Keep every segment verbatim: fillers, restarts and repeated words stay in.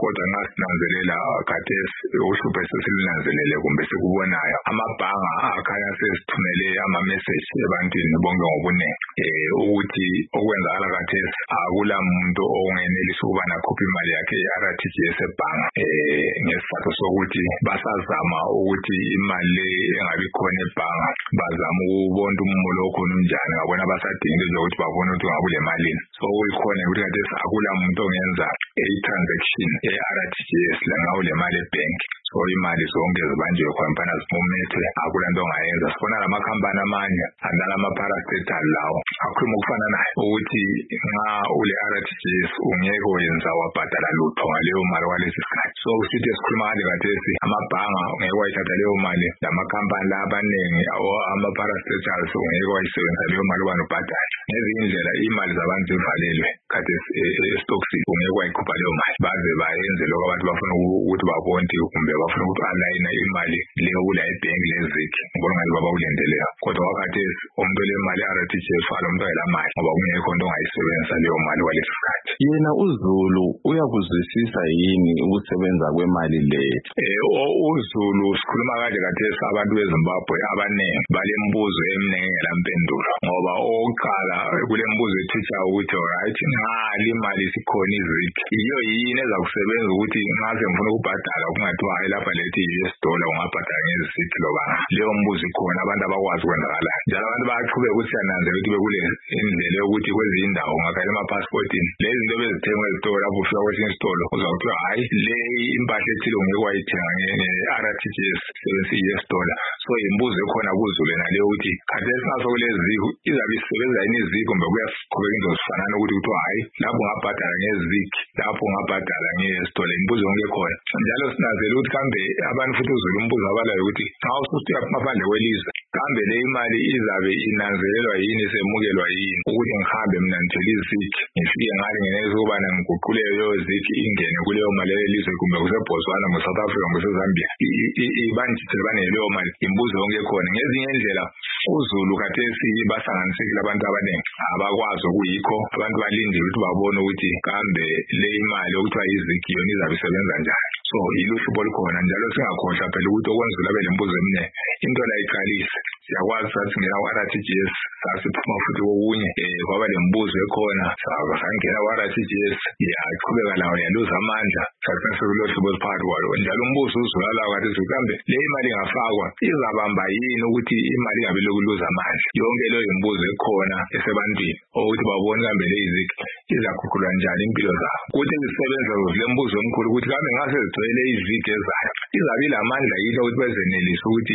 kodwa nxa sinanzelela khathesi uhlupho sesilunanzelele kumbe sikubonayo, amabhanga akhanya sesithumele ama-message ebantwini bonke ngobunengi eh ukuthi okwenzakala khathesi akula muntu ongenelisa ukubana akhuphe imali yakhe ye-R T G S ebhanga eh ngesizathu sokuthi basazama ukuthi imali le engabi khona ebhanga bazama ukubona umumo okhona unjani, ngabona basadinga nje ukuthi babone ukuthi ngabule mali. So uyikhona ukuthi khathesi akula muntu ongenza i-transaction ye-R T G S la ngawule mali ebank. So imali zonke zibanjwe khona zimumethwe, akula nto ongayenza. Sibona lamakhampani amanye andala ama-parastatal lawo akhuluma ukufana naye ukuthi nxa ule R T G S ungeke wenza wabhadala lutho ngaleyo mali kwalesi sikhathi. So sithi esikhuluma ngale khathesi amabhanga ungeke wayithatha leyo mali, lamakhampani la abanengi ama-parastatals ungeke wayisebenzisa leyo mali ubani ubhadala. Ngezinye indlela imali zabantu zivalelwe khathesi estokisini, ungeke wayikhupha leyo mali baze bayenze lokho abantu bafuna ukuthi babonde kumbe bafuna ukuthi alayina imali leyo kula ebhenki lezikhi. Ngibona ngathi baba ulendeleyo, kodwa wakhathesi umuntu le mali R T G S fala umuntu ayela mali ngoba kungekho nto ongayisebenzisa leyo mali kwalesi sikhathi. Yena uZulu uyakuzwisisa yini ukusebenza kwemali le? Eh uZulu sikhuluma kanje khathesi abantu beZimbabwe abaningi balembuzo eminengi engelampendulo, ngoba oqala kulembuzo ethutsha ukuthi alright nxa imali sikhona izikhi iyo yini ezakusebenza ukuthi nxa semfuna ukubhadala kungathiwa hayi lapha lethi U S dollar ungabhadala ngezikhi loba leyo mbuzo ikhona, abantu abakwazi ukwenzakala. Njalo abantu bayaqhubeka ukuthi siyananzela ukuthi bekule indlela yokuthi kwezinye indawo ungakhala ema-passportini lezi zinto bezithengwa ezitolo lapho ufika kwesinye isitolo uzakuthiwa hayi le impahla ethile ungeke wayithenga nge-R T G S sebenzisa i-U S dollar. So imbuzo ekhona kuZulu naleyo ukuthi khathesi nxa sokulezikhi izabe isebenza yini izikhi kumbe kuyaqhubeka into zifanana ukuthi kuthiwa hayi lapho ungabhadala ngezikhi lapho ungabhadala nge-U S dollar. Imbuzo yonke khona njalo sinanzela ukuthi kambe abantu futhi uZulu umbuzo abalayo ukuthi nxa ususiya ngaphandle kwelizwe kambe le imali izabe inanzelelwa yini, isemukelwa yini ukuthi ngihambe mina ngithole izikhi ngifike ngale ngenelisa ukubana ngiguqule leyo zikhi ingene kuleyo mali yelizwe kumbe kuseBotswana nge-South Africa nge-Zambia ibanjithele bane leyo mali. Imbuzo yonke khona ngezinye indlela uZulu khathesi bahlanganisekile abantu abaningi abakwazi okuyikho, abantu balindile ukuthi babone ukuthi kambe le imali okuthiwa izikhi yona izabe isebenza njani. So iluhlupho olukhona njalo singakhohlwa phela ukuthi okwenza ulabe lembuzo emine into la iqalise siyakwazi sathi ngena ku-R T G S sasiphuma futhi kokunye um kwaba lembuzo ekhona sangena ku-R T G S yaqhubeka lawo yaluza amandla sasekulohlubo oluphakathi kwalo. Njalo umbuzo uzwakalayo khathesi kambe le imali ingafakwa izabamba yini ukuthi imali ingabe lokuluza amandla. Yonke leyo imbuzo ekhona esebantwini ukuthi babone kambe le izikhi izaguqulwa njani impilo zabo. Kuthi zisebenza le mbuzo omkhulu ukuthi kambe ngase zigcwele izikhi ezayo izabe ilamandla yini ukuthi bezenelisa ukuthi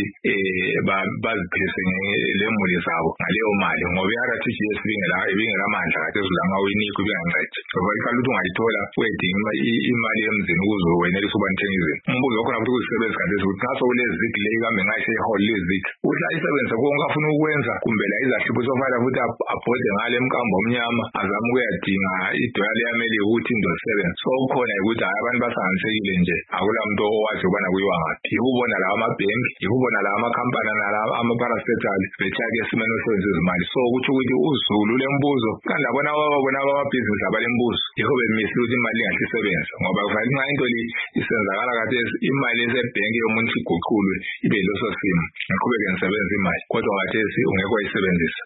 um baziphilise le muli zabo ngaleyo mali, ngoba i-R T G S ibingelamandla khathesi langa uyinikwa ibingancedi. Ngoba iqala ukuthi ungayithola uyedinga imali emzini ukuze wenelisa ukuba nithenga izinto. Umbuzo wakhona futhi ukuzisebenza khathesi ukuthi nxa sokulezikhi le kambe ngayiseyihole lezikhi uhle ayisebenzise konke afuna ukwenza kumbe la izahlupho sofanele futhi abhode ngale emkambo omnyama azame ukuyadinga idola liyamele ukuthi into zisebenze. So kukhona ukuthi hayi abantu bahlanganisekile nje akula muntu owazi ukubana kuyiwa ngaphi. Yikubona lawa amabhenki, yikubona lawa amakhampani nalawa ama-parastatal bethake esimeni osebenzisa izimali. So kutsho ukuthi uZulu lembuzo kanti labona babona abamabhizinisi abalembuzo yikho bemisile ukuthi imali ingahle isebenze, ngoba kufanele nxa into le isenzakala khathesi imali esebhenki yomuntu iguqulwe ibe yileso simo ngiqhubeke ngisebenzisa imali, kodwa khathesi ungeke wayisebenzisa.